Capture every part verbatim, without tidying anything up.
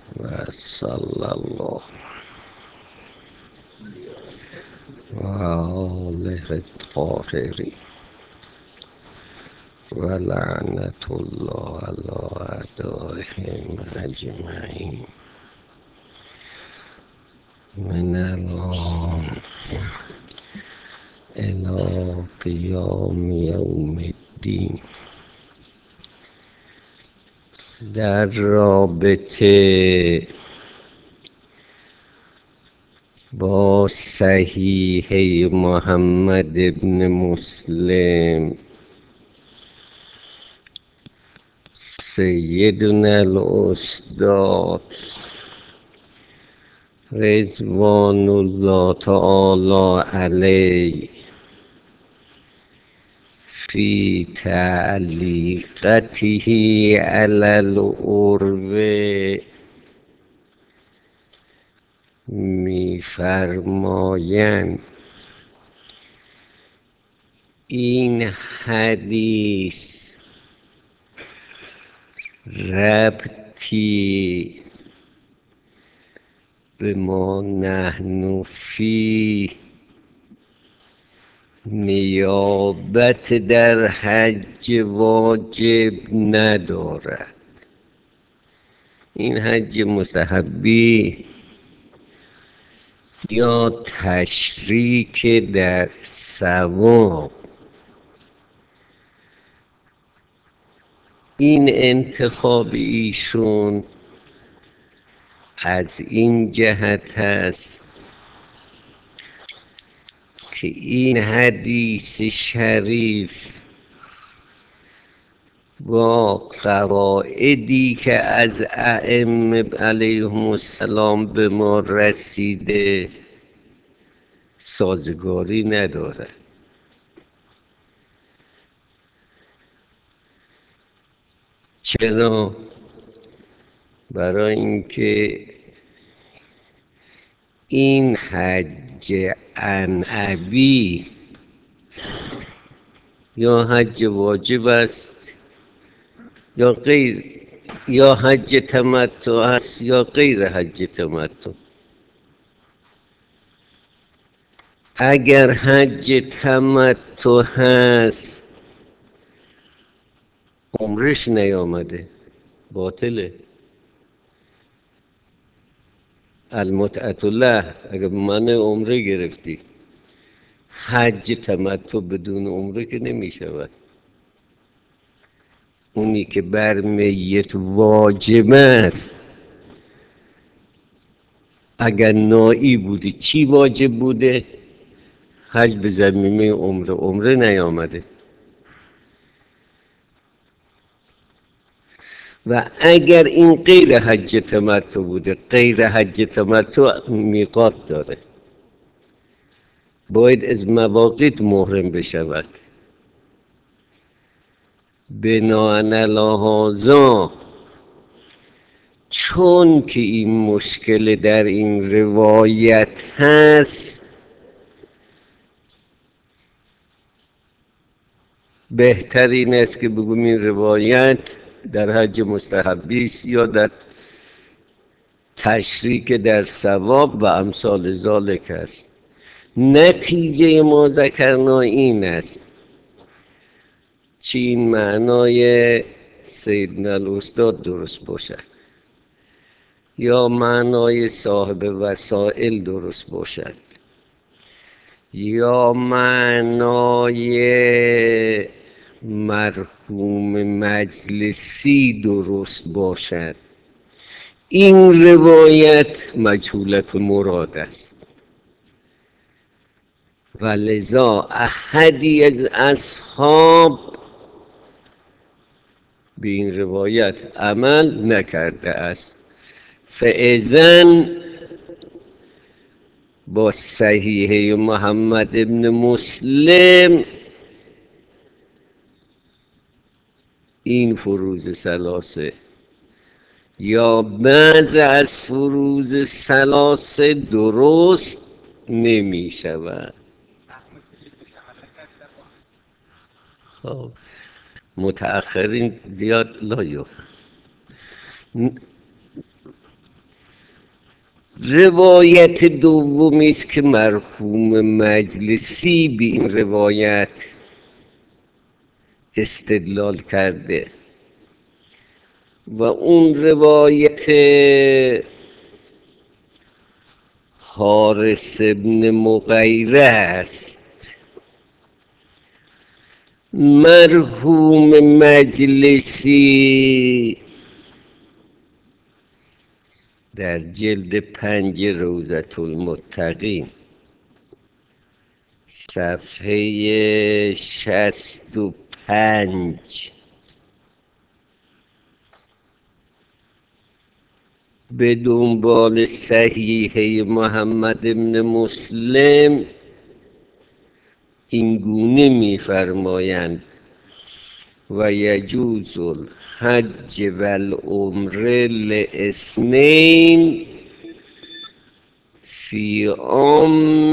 و صلی الله و آله الطاهرین و لعنت الله علی اعدائهم اجمعین من الان الی قیام یوم الدین. در رابطه با صحیح محمد ابن مسلم سیدنا الاستاذ رضوان الله تعالی علیه فی تعلیقته علی العروة می‌فرمایند این حدیث ربطی به ما نحن فی نیابت در حج واجب ندارد. این حج مستحبی یا تشریک در ثواب، این انتخاب ایشون از این جهت است که این حدیث شریف با قواعدی که از ائمه علیهم السلام به ما رسیده سازگاری ندارد. چرا؟ برای اینکه این حج عنعبی یا حج واجب است یا غیر، یا حج تمتع است یا غیر حج تمتع. اگر حج تمتع هست عمرش نیامده، باطله. المتعة له، اگر من عمره گرفتی، حج تمتع بدون عمره که نمی شود. اونی که بر میت واجب است، اگر نائی بودی چی واجب بوده؟ حج به ضمیمه عمره، عمره نیامده. و اگر این غیر حج تمتع بوده، غیر حج تمتع میقات داره، باید از مواقیت محرم بشود. بناءً علی هذا، چون که این مشکل در این روایت هست، بهترین است که بگویم این روایت در حج مستحبی است یا در تشریک در ثواب و امثال ذالک است. نتیجه ما ذکرنا این است، چه این معنای سیدنا الاستاد درست باشد یا معنای صاحب وسائل درست باشد یا معنای مرحوم مجلسی درست باشد، این روایت مجهولت مراد است و لذا احدی از اصحاب به این روایت عمل نکرده است. فاذن با صحیح محمد ابن مسلم این فروض ثلاثه یا بعض از فروض ثلاثه درست نمی شود. خب متأخرین زیاد لایو روایت دومی است که مرحوم مجلسی به این روایت استدلال کرده و اون روایت حارث ابن مغیره است. مرحوم مجلسی در جلد پنج روضة المتقین صفحه شصت و پنج به دنبال صحیحه محمد ابن مسلم این گونه می‌فرمایند و یجوز الحج و العمره لاثنین فی عام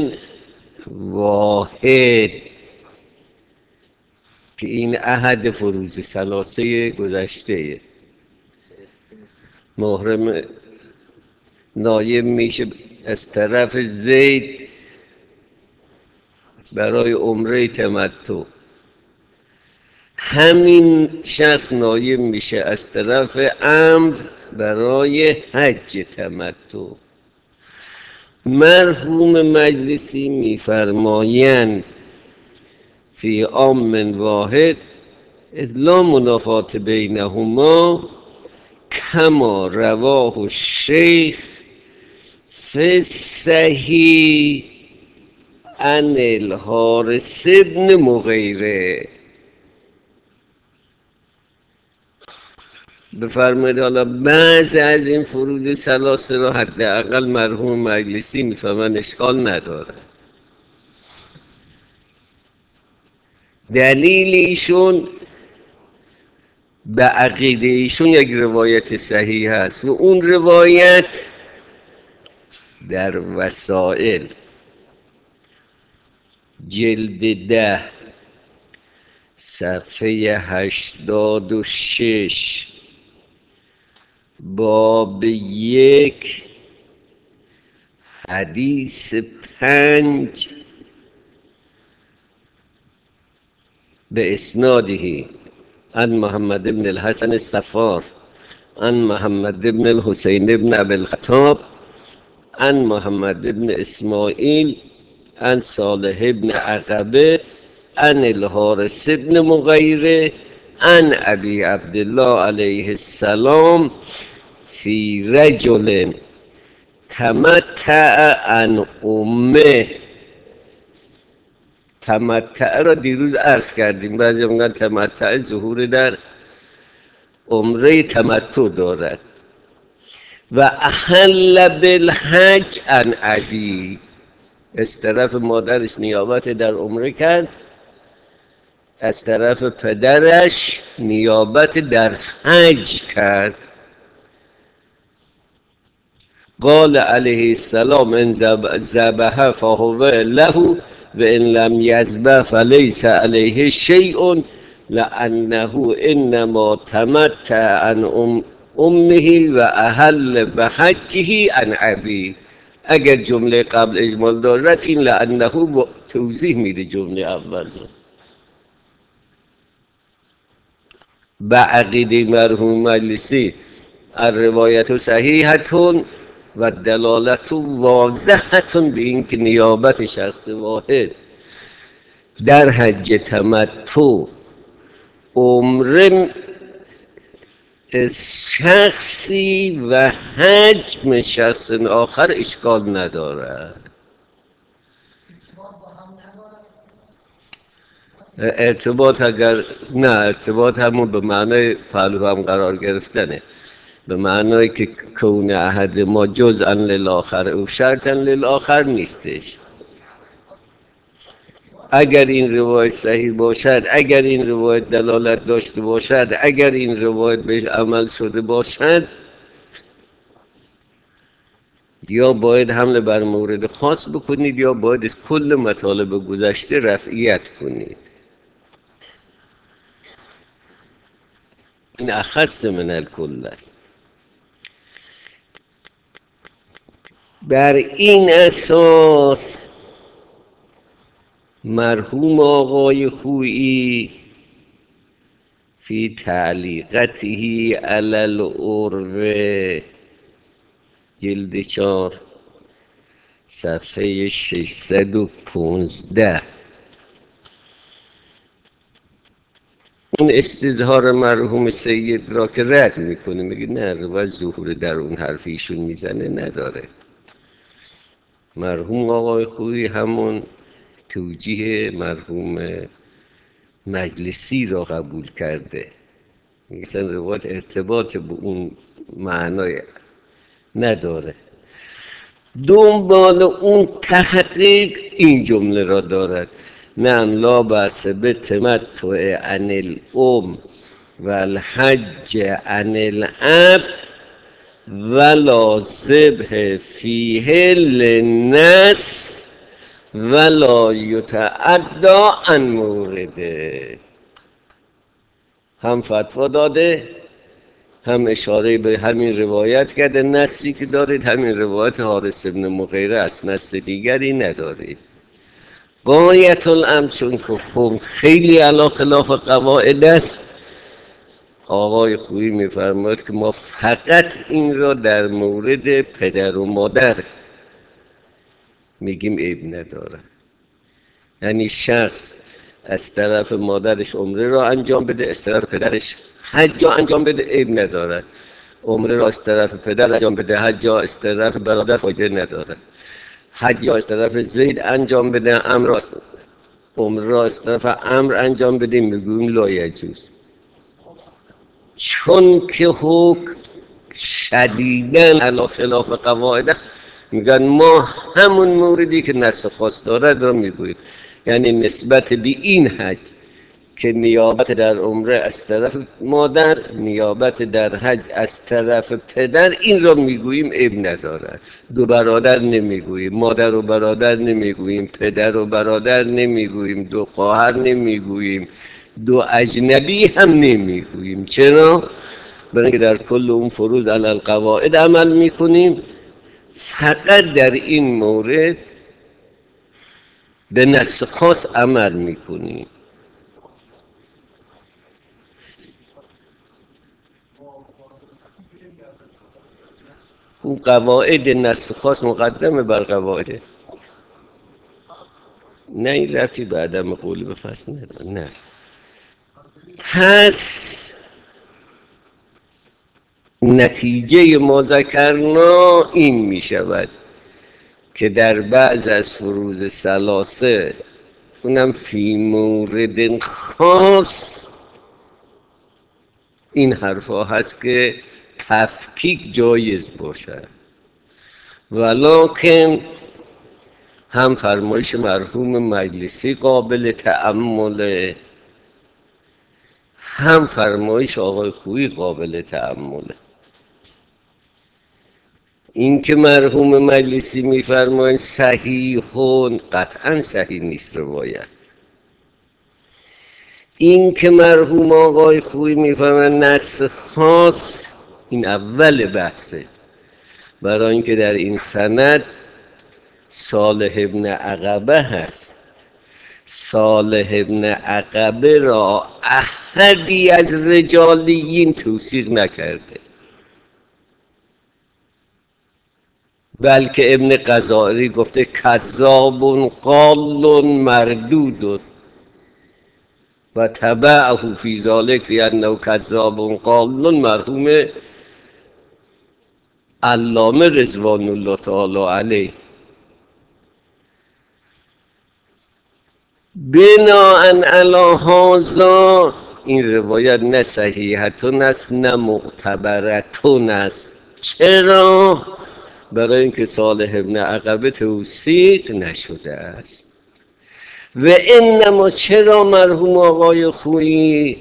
واحد، که این عهد فروض ثلاثه گذشته. محرم نایب میشه از طرف زید برای عمره تمتع، همین شخص نایب میشه از طرف عمرو برای حج تمتع. مرحوم مجلسی میفرمایند فی عام واحد اذ لا منافات بینهما کما رواه الشیخ فی الصحیح عن الحارث بن مغیره. بفرمایید حالا بعضی از این فروض ثلاثه را حداقل مرحوم مجلسی میفهمن اشکال نداره. دلیل ایشون به عقیده ایشون یک روایت صحیح هست و اون روایت در وسائل جلد ده صفحه هشتاد و شش باب یک حدیث پنج به اسناده عن محمد بن الحسن الصفار عن محمد بن الحسین بن ابی الخطاب عن محمد بن اسماعیل عن صالح بن عقبه عن الحارث بن مغیره عن ابی عبدالله علیه السلام فی رجل تمتع عن امه. تمتع را دیروز عرض کردیم، بعضی میگن تمتع ظهور در عمره تمتع دارد. و احل بالحج عن ابی، از طرف مادرش نیابت در عمره کرد، از طرف پدرش نیابت در حج کرد. قال علیه السلام ان ذبح فهو له و ان لم یذبح فلیس علیه شیء لانه انما تمتع عن ام امه و احل بحجه عن ابی. اگر جمله قبل اجمال دارد این لانه توضیح میده جمله اول. به عقیده مرحوم مجلسی الروایت صحیحتون و دلالت واضحتون به این که نیابت شخص واحد در حج تمتع عمره شخصی و حجم شخص آخر اشکال ندارد. ارتباط اگر نه، ارتباط همون به معنای پهلو هم قرار گرفتنه، به معنای که کون احد ما جزءا للآخر او شرطا للآخر نیستش. اگر این روایت صحیح باشد، اگر این روایت دلالت داشته باشد، اگر این روایت بهش عمل شده باشد، یا باید حمله بر مورد خاص بکنید یا باید از کل مطالب گذشته رفعیت کنید. این اخص من الکل است. بر این اساس مرحوم آقای خویی فی تعلیقته علی العروه جلد چهار صفحه ششصد و پانزده اون استظهار مرحوم سید را که رد میکنه، میگه نه روایت ظهور در اون حرف ایشون میزنه نداره. مرحوم آقای خویی همون توجیه مرحوم مجلسی را قبول کرده، میگه روایت ارتباط به اون معنای نداره. دنبال اون تحقیق این جمله را دارد: نعم لا بأس بتمتع عن الام و الحج عن العبد ولا ذبح فیه للنس ولا یتعدی عن مورده. هم فتوا داده، هم اشاره به همین روایت کرده. نصی که دارید همین روایت حارث ابن مغیره است، نص دیگری ندارید. غایت الامر چون که حکم خیلی علی خلاف قواعد است، آقای خویی میفرماید که ما فقط این را در مورد پدر و مادر میگیم، عیب نداره. یعنی شخص از طرف مادرش عمره را انجام بده، از طرف پدرش حج را انجام بده، عیب نداره. عمره را از طرف پدر انجام بده، حج را از طرف برادر فایده نداره. حج را از طرف زید انجام بده، امر را عمره را از طرف امر انجام بده، میگویم لا یجوز. چون که حکم شدیداً علی خلاف قواعد است، میگن ما همون موردی که نص خاص دارد را میگوییم. یعنی نسبت به این حج که نیابت در عمره از طرف مادر، نیابت در حج از طرف پدر، این را میگوییم، عیب ندارد. دو برادر نمیگوییم، مادر و برادر نمیگوییم، پدر و برادر نمیگوییم، دو خواهر نمیگوییم، دو اجنبی هم نمیگوییم. چرا؟ برای اینکه در کل اون فروض علی القواعد عمل میکنیم. فقط در این مورد به نص خاص عمل میکنیم. اون قواعد نص خاص مقدمه بر قواعد. نه این ربطی به عدم قولی به فصل نداره. نه. پس نتیجه ما ذکرنا این می شود که در بعض از فروض ثلاثه، اونم فی مورد خاص، این حرفا هست که تفکیک جایز باشد. ولکن هم فرمایش مرحوم مجلسی قابل تأمله، هم فرمایش آقای خویی قابل تأمله. این که مرحوم مجلسی میفرمایند صحیحون، قطعا صحیح نیست روایت. این که مرحوم آقای خویی میفرمایند نص خاص، این اول بحثه. برای اینکه در این سند صالح ابن عقبه هست. صالح ابن عقبه را احدی از رجالیین توثیق نکرده، بلکه ابن غزالی گفته کذاب قال مردود و تبعه فی ذلک فی انه کذاب قال مرحوم علامه رضوان الله تعالی علیه. بناء علی هذا این روایت نه صحیحتون است نه معتبرتون است. چرا؟ برای اینکه صالح ابن عقبه توثیق نشده است. و انما چرا مرحوم آقای خویی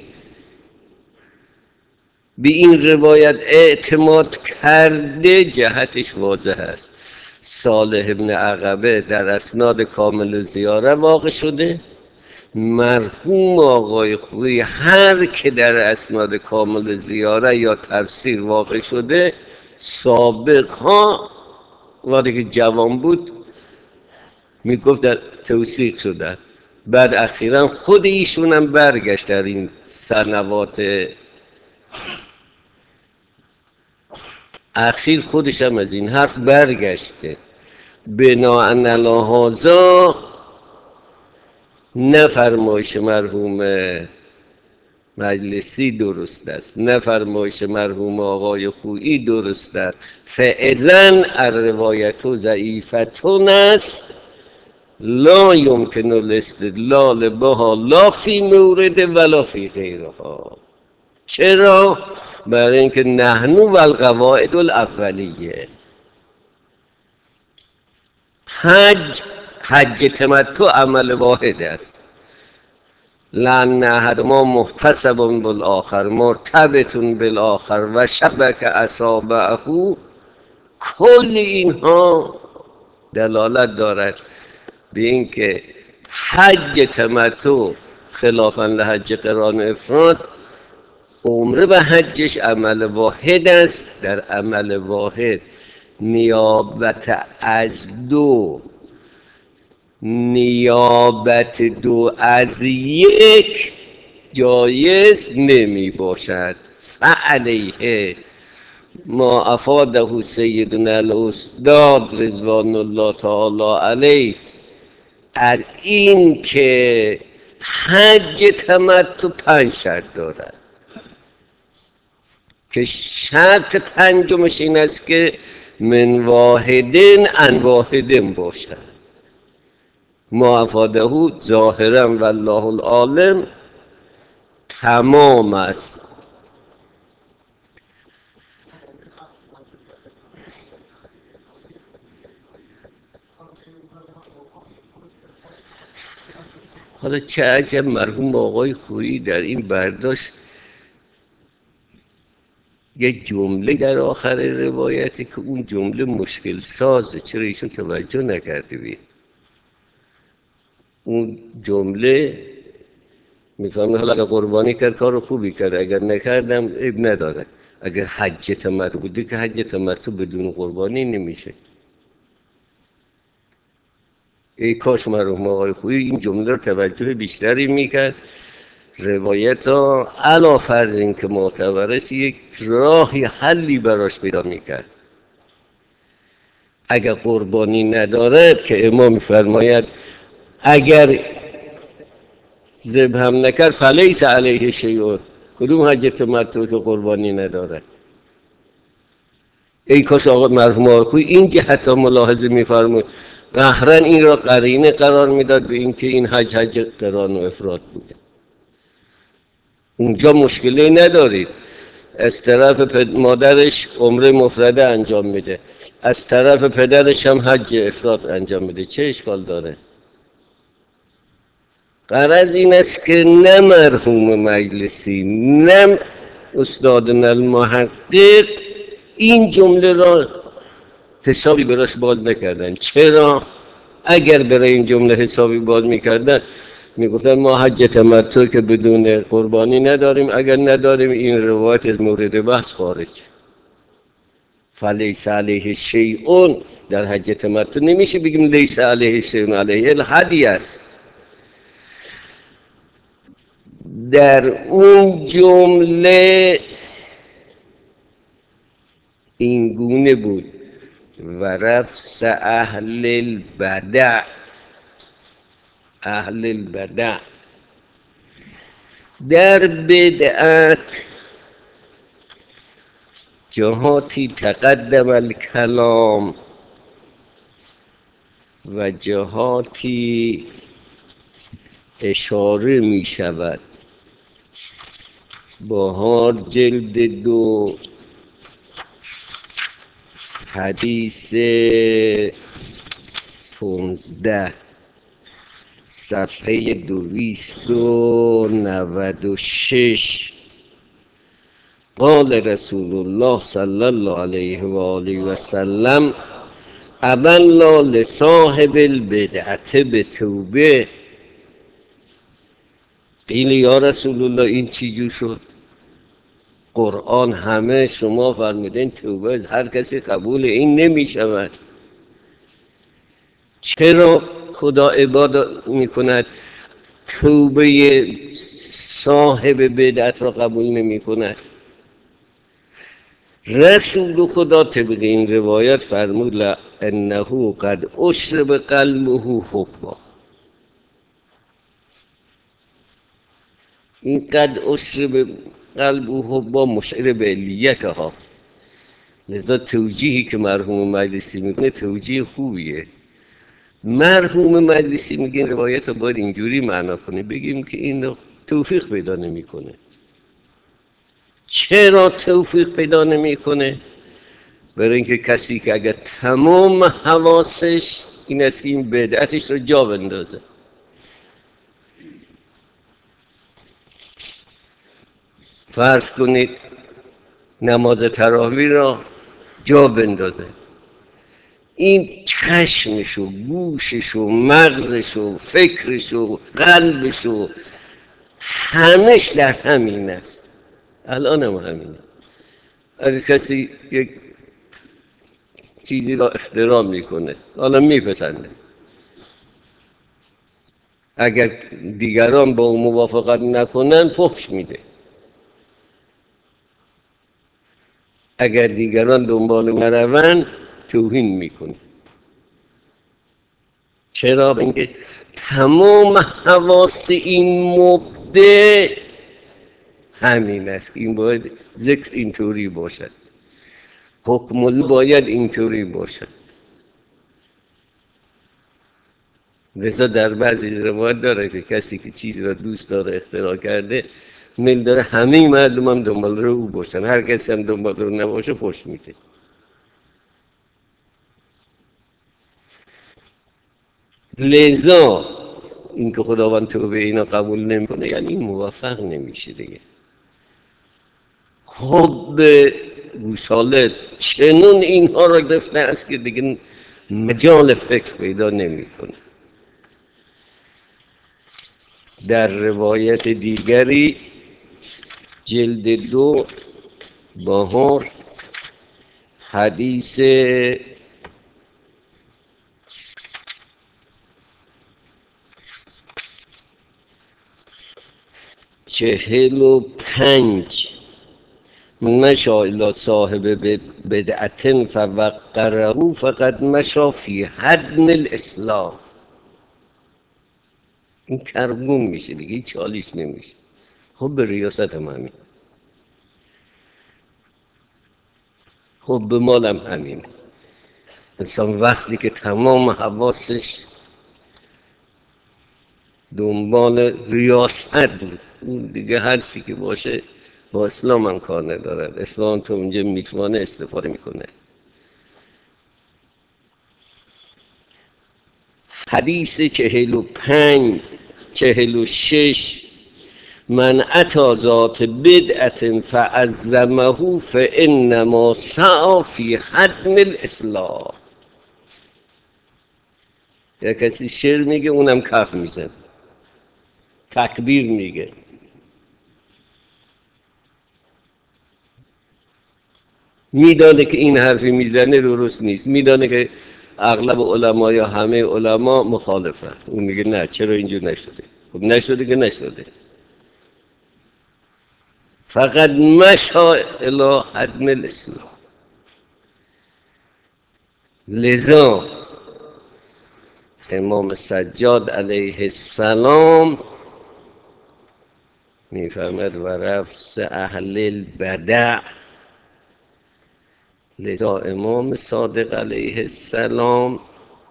به این روایت اعتماد کرده؟ جهتش واضح است. صالح ابن عقبه در اسناد کامل زیاره واقع شده. مرحوم آقای خویی هر که در اسناد کامل زیاره یا تفسیر واقع شده، سابقا وقتی که جوان بود میگفت در توثیق شدن. بعد اخیرا خود ایشون هم برگشت در این سنوات اخیر خودش هم از این حرف برگشته. بناء علی هذا نه فرمایش مرحوم مجلسی درست است، نه فرمایش مرحوم آقای خویی درست است. فاذن الروایت ضعیفتون است لا یمکن الاستدلال بها لا فی مورد ولا فی غیرها. چرا؟ برای اینکه نحن و القواعد الاولیه. حج حج تمتع عمل واحد است. لأن احدهما محتسب بالآخر مرتبط بالآخر و شبک اصابعه. کل اینها دلالت دارد به اینکه حج تمتع خلافاً لحج قران افراد عمره و حجش عمل واحد است. در عمل واحد نیابت از دو نیابت دو از یک جایز نمی باشد. فعلیه ما افاده سیدنا الاستاد رضوان الله تعالی علیه از این که حج تمتع پنج شرط دارد که شرط پنجمش این است که من واحدین عن واحدین باشد. ما افاده ظاهرا والله العالم تمام است. حالا چه عجب مرحوم آقای خویی در این برداشت یه جمله در آخر روایتی که اون جمله مشکل سازه. چرا ایشون توجه نکرده بید؟ اون جمله میفهمه حالا اگر قربانی کرد کار خوبی کرد، اگر نکردم عیب نداره. اگر حج تمتع بوده که حج تمتع بدون قربانی نمیشه. ای کاش مرحوم آقای خویی این جمله رو توجه بیشتری میکرد. روایت ها علا فرض این که معتبرش یک راهی حلی براش پیدا میکرد. اگر قربانی ندارد که امام میفرماید اگر ذبح هم نکرد فلیس علیه شیء. کدوم حج تمتع که قربانی ندارد؟ ای کاش آقا مرحوم آقای خویی این جهت ها ملاحظه میفرمود، قهرن این را قرینه قرار میداد به اینکه این حج حج قران و افراد بوده. اونجا مشکلی ندارید. از طرف مادرش عمره مفرده انجام میده، از طرف پدرش هم حج افراد انجام میده. چه اشکال داره؟ غرض این است که نه مرحوم مجلسی نه استادنا المحقق این جمله را حسابی براش باز نکردن. چرا؟ اگر برای این جمله حسابی باز میکردن میگفتن ما حج تمتع که بدون قربانی نداریم، اگر نداریم این روایت از مورد بحث خارج. فلیس علیه شیء در حج تمتع نمیشه بگیم لیس علیه شیء، علیه الهدی است. در اون جمله این گونه بود و رفس اهل البدع. اهل البدع در بدعت جهاتی تقدم الکلام و جهاتی اشاره می شود. بهار جلد دو حدیث پونزده صفحه دویست و نود و شش قال رسول الله صلی الله علیه و آله و سلم ابلا لصاحب البدعت بتوبه. قیل یا رسول الله این چی جو شد؟ قرآن همه شما فرمودین توبه از هر کسی قبول این نمی شود. چرا خدا عبادت میکند توبه صاحب بدعت را قبول نمی کند؟ رسول خدا طبق این روایت فرمود لانه قد اشرب قلبه حبا. این قد اشرب قلبه حبا مشعر به علیتها. لذا توجیهی که مرحوم مجلسی میکنه توجیه خوبیه. مرحوم مجلسی میگه این روایت رو باید اینجوری معنا کنه، بگیم که این توفیق پیدا نمیکنه. چرا توفیق پیدا نمیکنه؟ برای اینکه کسی که اگر تمام حواسش این است که این بدعتش رو جا بندازه، فرض کنید نماز تراویح را جا بندازه، این چشمش و گوشش و مغزش و فکرش و قلبش و همش در همین است. الان هم همینه. اگر کسی یک چیزی را اختراع میکنه، حالا میپسنده، اگر دیگران با اون موافقت نکنن فحش میده، اگر دیگران دنبال نروند توهین میکنه. چرا؟ اینکه تمام حواس این مبدع همین است. این باید ذکر اینطوری باشد، حکم الله باید اینطوری باشد. لذا در بعضی روایات داره که کسی که چیزی را دوست داره اختراع کرده، میل داره همه مردم هم دنبال رو او باشن، هر کسی هم دنبال رو نباشه فحش میده. لذا اینکه خداوند توبه اینا قبول نمیکنه یعنی این موفق نمیشه دیگه. حب گوساله چنون اینها را گرفته است که دیگه مجال فکر پیدا نمیکنه. در روایت دیگری جلد دو بهار حدیث چهل و پنج، مشى الی صاحب بدعة فوقره فقد مشى فی حدم الاسلام. این کربون میشه دیگه، این چالیش نمیشه. خب به ریاست هم همین، خب به مال هم همین. انسان وقتی که تمام حواسش دنبال ریاست بود، اون دیگه هر چی که باشه با اسلام هم کار ندارد. اسلام تو اونجا میتوانه استفاده میکنه. حدیث چهل و پنج چهل و شش، من اتی ذات بدعة فعظمه فانما سعی فی حدم الاسلام. یا کسی شعر میگه اونم کف میزن، تکبیر میگه، میدانه که این حرفی میزنه درست نیست، میدانه که اغلب علما یا همه علما مخالفن، اون میگه نه چرا اینجور نشده. خب نشده که نشده، فقط مشى الی حدم الاسلام. لذا امام سجاد علیه السلام میفرمد و رفض اهل البدع. لذا امام صادق علیه السلام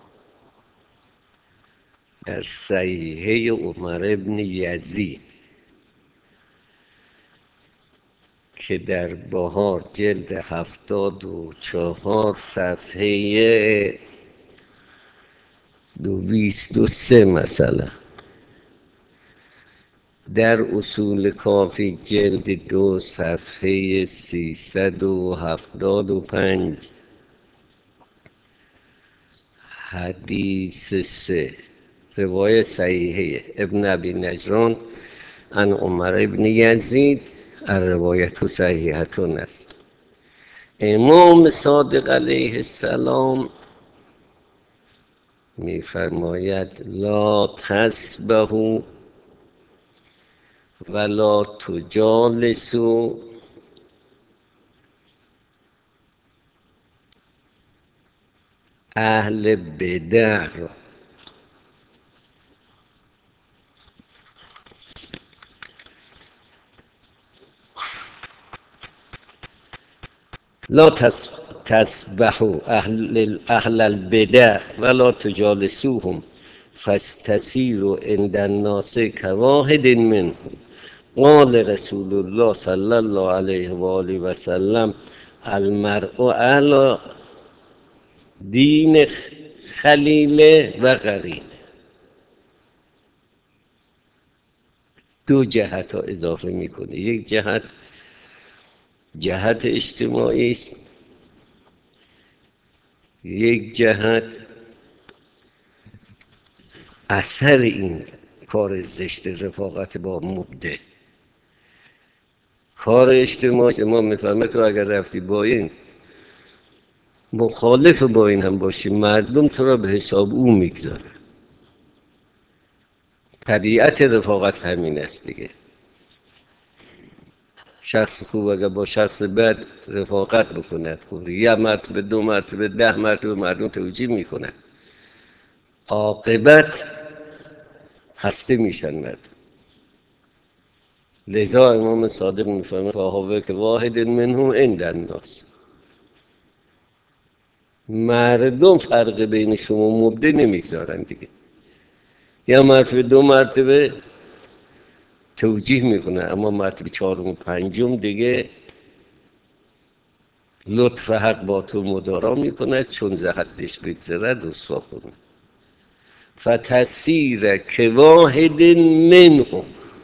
در صحیحه عمر ابن یزید که در بهار جلد هفتاد و چهار صفحه دو بیست و سه مثلا، در اصول کافی جلد دو صفحه سیصد و هفتاد و پنج، حدیث سه، روایت صحیحه ابن ابی نجران عن عمر ابن یزید، الروایت صحیحتون است. امام صادق علیه السلام میفرماید لا تسبحوا ولا تجالسوا اهل بدع را. لا تسبحوا اهل اهل البدع ولا تجالسوهم فاستسیروا عند الناس كواحد منهم. قال رسول الله صلی الله علیه و آله و سلم المرء علی دین خلیل و قرین. دو جهت ها اضافه میکنه. یک جهت جهت اجتماعی است، یک جهت اثر این کار زشت رفاقت با مبدع. کار اجتماعی ما میفهمه تو اگر رفتی با این مخالف با این هم باشی مردم تو را به حساب او میگذاره. طبیعت رفاقت همین است دیگه. شخص خوب اگر با شخص بد رفاقت بکند خوب یه مرتبه دو مرتبه ده مرتبه مردم توجیه میکنن، عاقبت خسته میشن مردم. لذا امام صادق میفرماید فاهوه که واحد منهم عند الناس. مردم فرق بین شما و مبدع نمیگذارن دیگه. یا مرتبه دو مرتبه توجیه میکنه، اما مرتبه چهارم و پنجم دیگه لطف حق با تو مدارا میکنه، چون ز حدش بگذرد رسوا کنه. فتسیر که واحد منهم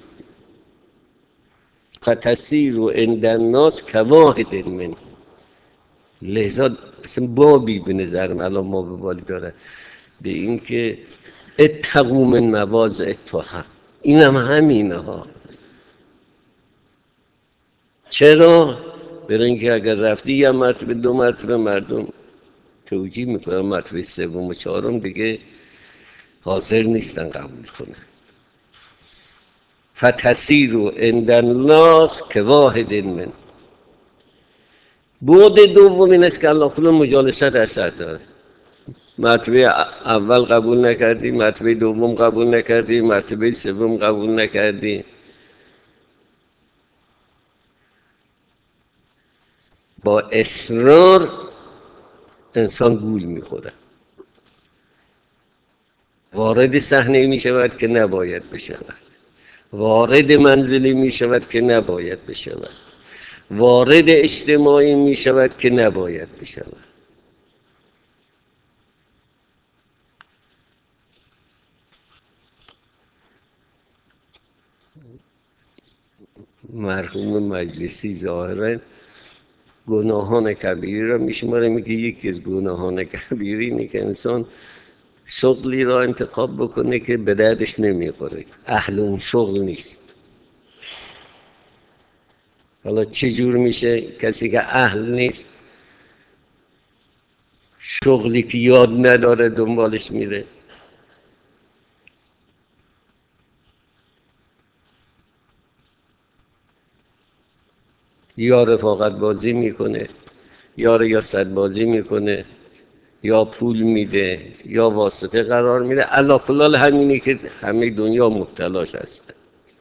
فتسیر عند الناس که واحد منهم. لذا اصلا بابی به نظرم الان ما به بالی داره به این که اتقوا من مواضع التهم. این هم همینه ها. چرا؟ برای اینکه اگر رفتی یه مرتبه دو مرتبه مردم توجیه میکنن، مرتبه سوم و چهارم دیگه حاضر نیستن قبول کنن. فتسیر عند الناس که واحد من. بعد دوم این است که الله کل مجالست اثر داره. مرتبه اول قبول نکردی، مرتبه دوم قبول نکردی، مرتبه سوم قبول نکردی، با اصرار انسان گول میخوره، وارد صحنه می شود که نباید بشود، وارد منزلی می شود که نباید بشود، وارد اجتماعی می شود که نباید بشود. مرحوم مجلسی ظاهرا گناهان کبیره را میشماره، میگه یکی از گناهان کبیره اینه که انسان شغلی را انتخاب بکنه که به دردش نمیخوره، اهل اون شغل نیست. حالا چه جور میشه کسی که اهل نیست شغلی که یاد نداره دنبالش میره؟ یا رفاقت بازی میکنه، یا ریاست بازی میکنه، یا پول میده، یا واسطه قرار میده. علا کلال همینی که همه دنیا مبتلاش هست.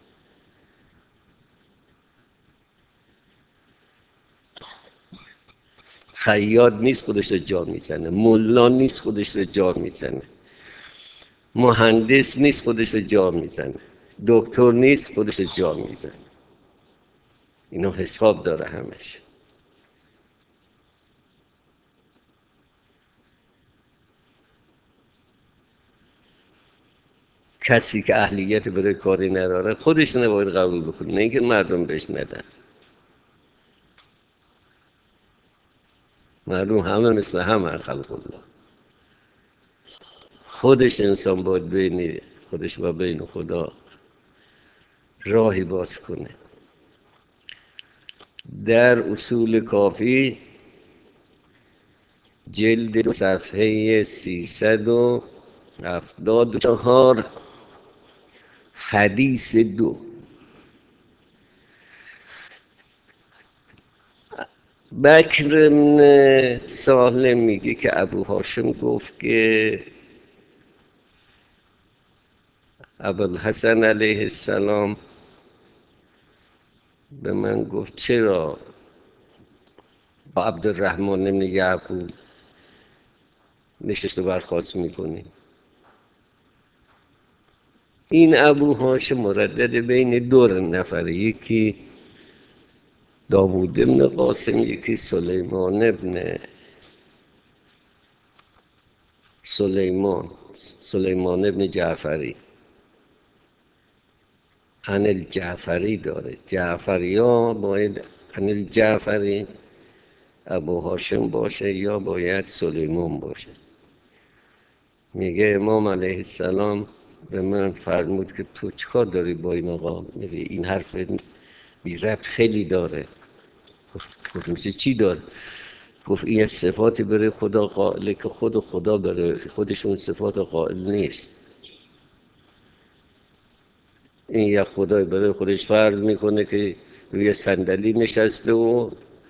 خیاط نیست خودش رو جا میزنه، ملا نیست خودش رو جا میزنه، مهندس نیست خودش رو جا میزنه، دکتر نیست خودش رو جا میزنه. اینا حساب داره همش. کسی که اهلیت برای کاری نداره خودش نباید قبول بکنه، نه اینکه مردم بهش ندن. مردم همه مثل همه خلق الله. خودش انسان باید بین خودش و بین خدا راهی باز کنه. در اصول کافی جلد دو صفحه سیصد و هفتاد و چهار حدیث دو. بکر بن سالم میگه که ابو هاشم گفت که ابوالحسن علیه السلام به من گفت چرا با عبدالرحمن بن یعقوب نشست و برخاست میکنی؟ این ابو هاشم مردد بین دو نفره، یکی داوود بن قاسم، یکی سلیمان ابن سلیمان سلیمان ابن جعفری. عن الجعفری داره، جعفری ها باید عن الجعفری ابو هاشم باشه یا باید سلیمان باشه. میگه امام علیه السلام به من فرمود که تو چیکار داری با این آقا میری؟ این حرف بی ربط خیلی داره. گفت میشه چی داره؟ گفت این صفاتی برای خدا قائله که خود خدا برای خودشون صفات قائل نیست. این یک خدای برای خودش فرض میکنه که روی صندلی نشسته و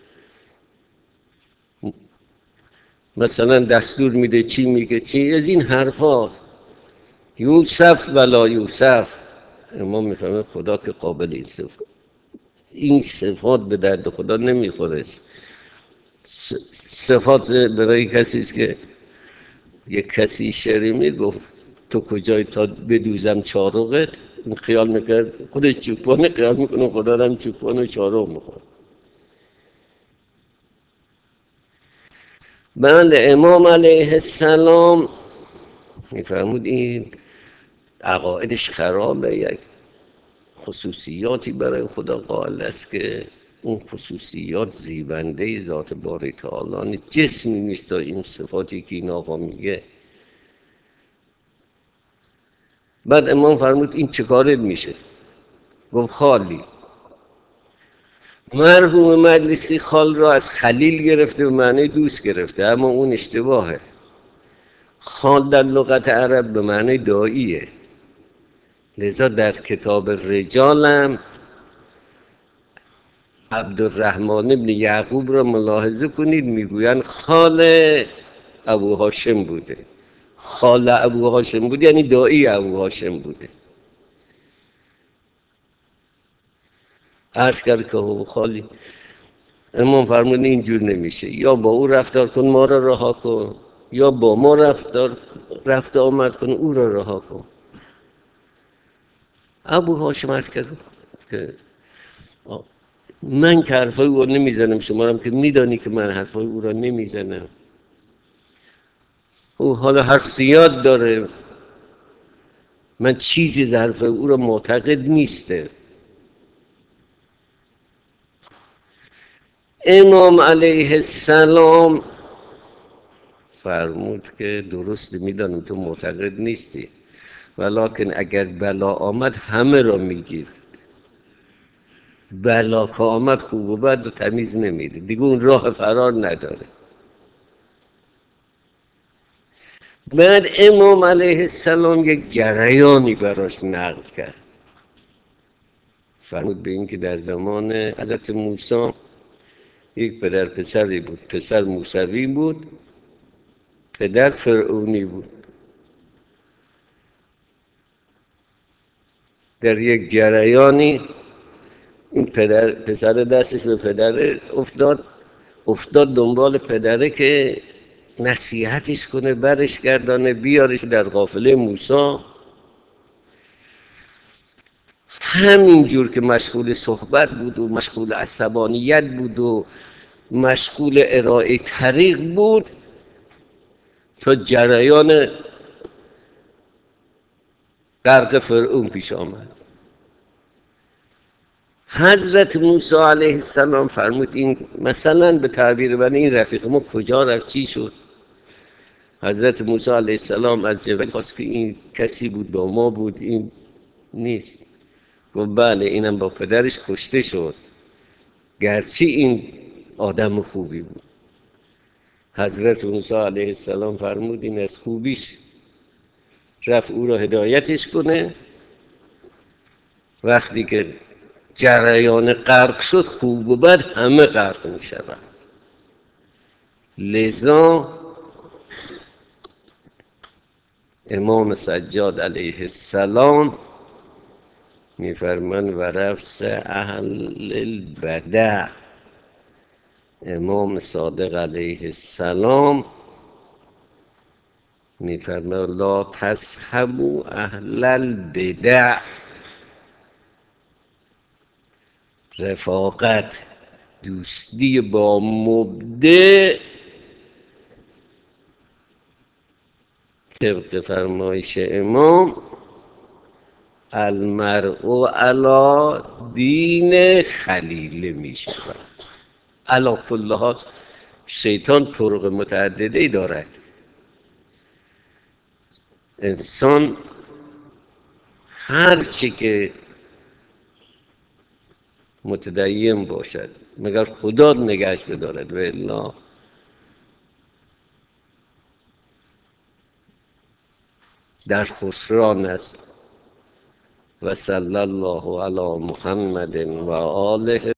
مثلا دستور میده چی میگه چی، از این حرفا. یوسف ولا یوسف. امام میفهمه خدا که قابل این صفات این صفات به درد خدا نمیخوره. صفات برای کسی است که یک کسی شعری میگفت تو کجای تا بدوزم چارقت، این خیال میکرد خودش چوپانه، خیال میکنه خدا هم چوپان و چارق میخواد. بله، امام علیه السلام میفرمود این عقایدش خرابه، یک خصوصیاتی برای خدا قائل است که اون خصوصیات زیبنده ذات باری تعالی نیست، جسمی نیست تا این صفاتی که این آقا میگه. بعد امام فرمود این چه کارت میشه؟ گفت خالی. مرحوم مجلسی خال را از خلیل گرفته و معنی دوست گرفته، اما اون اشتباهه. خال در لغت عرب به معنی داییه. لذا در کتاب رجالم عبدالرحمن بن یعقوب را ملاحظه کنید، میگویند خال ابو هاشم بوده. خال ابو هاشم بوده یعنی دایی ابو هاشم بوده. عرض کرد که او خالی. امام فرمود اینجور نمیشه، یا با او رفتار کن ما را رها کن، یا با ما رفتار رفت آمد کن او را رها کن. ابو هاشم عرض کرد که من که حرفای او را نمیزنم، شما هم که میدانی که من حرفای او را نمیزنم. او حالا حرف زیاد داره، من چیزی از حرفای او را معتقد نیسته. امام علیه السلام فرمود که درست میدانم تو معتقد نیستی، ولیکن اگر بلا آمد همه را میگیر. بلا که آمد خوب و بد و تمیز نمیده، دیگه اون راه فرار نداره. بعد امام علیه السلام یک جریانی براش نقل کرد. فرمود به این که در زمان حضرت موسی یک پدر پسری بود، پسر موسوی بود، پدر فرعونی بود. در یک جریانی این پدر پسر دستش به پدر افتاد افتاد دنبال پدره که نصیحتش کنه، برش گردانه، بیارش در قافله موسی. همین جور که مشغول صحبت بود و مشغول عصبانیت بود و مشغول ارائه طریق بود تا جریان غرق فرعون پیش آمد. حضرت موسی علیه السلام فرمود این مثلا به تعبیر من این رفیق ما کجا رفت، چی شد؟ حضرت موسی علیه السلام از جبل خواست که این کسی بود با ما بود، این نیست. گفت بله اینم با پدرش کشته شد، گرچه این آدم خوبی بود. حضرت موسی علیه السلام فرمود این از خوبیش رفت او را هدایتش کنه. وقتی که جریان غرق شد، خوب و بد همه غرق می شود. لذا امام سجاد علیه السلام میفرمان و رفس اهل البدع. امام صادق علیه السلام میفرمان لا تصحبوا اهل البدع. رفاقت، دوستی با مبدع، طبق فرمایش امام المرء علی دین خلیل می شود. علی کل حال شیطان طرق متعددی دارد. انسان هرچی که متدین باشد مگر خدا نگهش بدارد و الا در خسران است. و صلی الله علی محمد و آله